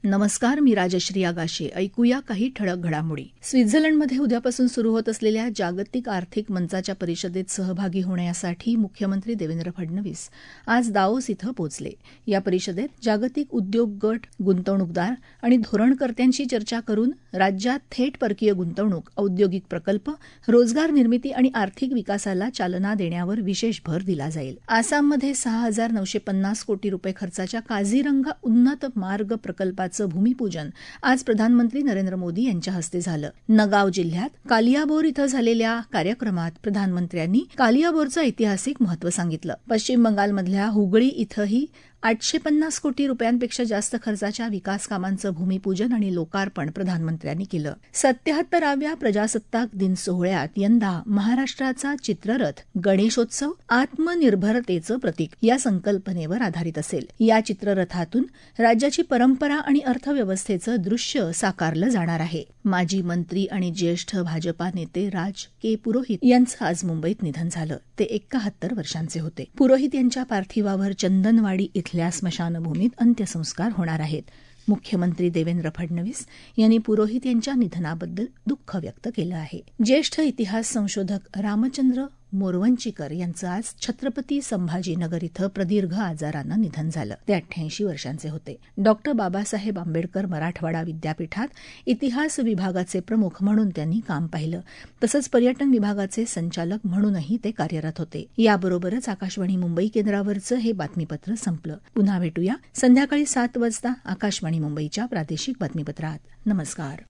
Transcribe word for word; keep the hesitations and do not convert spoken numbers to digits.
नमस्कार, मी राजश्री आगाशे. ऐकूया काही ठळक घडामोडी. स्वित्झर्लंडमध्ये उद्यापासून सुरू होत असलेल्या जागतिक आर्थिक मंचाच्या परिषदेत सहभागी होण्यासाठी मुख्यमंत्री देवेंद्र फडणवीस आज दाओस इथं पोहोचले. या परिषदेत जागतिक उद्योग गट, गुंतवणूकदार आणि धोरणकर्त्यांशी चर्चा करून राज्यात थेट परकीय गुंतवणूक, औद्योगिक प्रकल्प, रोजगार निर्मिती आणि आर्थिक विकासाला चालना देण्यावर विशेष भर दिला जाईल. आसाममध्ये सहा हजार नऊशे पन्नास कोटी रुपये खर्चाच्या काझीरंगा उन्नत मार्ग प्रकल्पाचं भूमिपूजन आज प्रधानमंत्री नरेंद्र मोदी यांच्या हस्ते झालं. नगाव जिल्ह्यात कालियाबोर इथं झालेल्या कार्यक्रमात प्रधानमंत्र्यांनी कालियाबोरचं ऐतिहासिक महत्त्व सांगितलं. पश्चिम बंगालमधल्या हुगळी इथंही आठशे पन्नास कोटी रुपयांपेक्षा जास्त खर्चाच्या विकास कामांचं भूमिपूजन आणि लोकार्पण प्रधानमंत्र्यांनी केलं. सत्याहत्तराव्या प्रजासत्ताक दिन सोहळ्यात यंदा महाराष्ट्राचा चित्ररथ गणेशोत्सव आत्मनिर्भरतेचं प्रतीक या संकल्पनेवर आधारित असेल. या चित्ररथातून राज्याची परंपरा आणि अर्थव्यवस्थेचं दृश्य साकारलं जाणार आहे. माजी मंत्री आणि ज्येष्ठ भाजपा नेते राज के पुरोहित यांचं आज मुंबईत निधन झालं. ते एक्काहत्तर वर्षांचे होते. पुरोहित यांच्या पार्थिवावर चंदनवाडी इथल्या स्मशानभूमीत अंत्यसंस्कार होणार आहेत. मुख्यमंत्री देवेंद्र फडणवीस यांनी पुरोहित यांच्या निधनाबद्दल दुःख व्यक्त केलं आहे. ज्येष्ठ इतिहास संशोधक रामचंद्र मोरवंचीकर यांचं आज छत्रपती संभाजीनगर इथं प्रदीर्घ आजारानं निधन झालं. ते अठ्ठ्याऐंशी वर्षांचे होते. डॉक्टर बाबासाहेब आंबेडकर मराठवाडा विद्यापीठात इतिहास विभागाचे प्रमुख म्हणून त्यांनी काम पाहिलं. तसंच पर्यटन विभागाचे संचालक म्हणूनही ते कार्यरत होते. याबरोबरच आकाशवाणी मुंबई केंद्रावरचं हे बातमीपत्र संपलं. पुन्हा भेटूया संध्याकाळी सात वाजता आकाशवाणी मुंबईच्या प्रादेशिक बातमीपत्रात. नमस्कार.